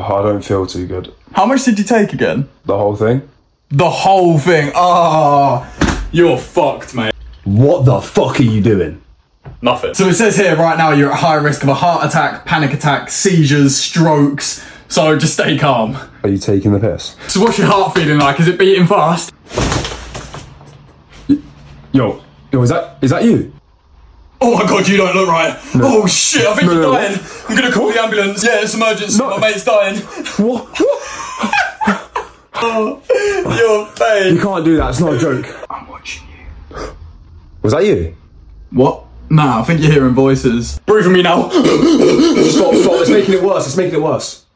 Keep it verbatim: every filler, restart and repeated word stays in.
I don't feel too good. How much did you take again? The whole thing? The whole thing. Ah, oh, you're fucked, mate. What the fuck are you doing? Nothing. So it says here right now you're at high risk of a heart attack, panic attack, seizures, strokes. So just stay calm. Are you taking the piss? So what's your heart feeling like? Is it beating fast? Yo, yo, is that is that you? Oh my god, you don't look right. No. Oh shit, I think no, you're no, dying. what? I'm gonna call what? the ambulance. Yeah, it's emergency. No. My mate's dying. What? Oh, you're fake. You can't do that, it's not a joke. I'm watching you. Was that you? What? Nah, I think you're hearing voices. Breathe for me now. Stop, stop, it's making it worse, it's making it worse.